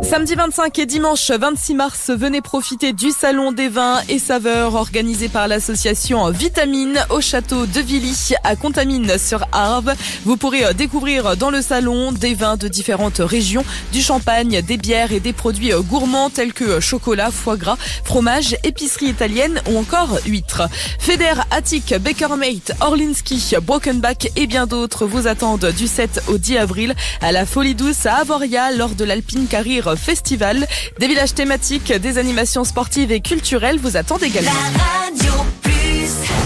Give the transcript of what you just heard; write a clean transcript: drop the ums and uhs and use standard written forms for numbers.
Samedi 25 et dimanche 26 mars, venez profiter du Salon des vins et saveurs organisé par l'association Vitamine au château de Villy à Contamine-sur-Arve. Vous pourrez découvrir dans le salon des vins de différentes régions, du champagne, des bières et des produits gourmands tels que chocolat, foie gras, fromage, épicerie italienne ou encore huîtres. Feder, Attic, Bakermate, Orlinski, Brokenbach et bien d'autres vous attendent du 7 au 10 avril à la Folie Douce à Avoria lors de l'Alpine Carrire Festival. Des villages thématiques, des animations sportives et culturelles vous attendent également.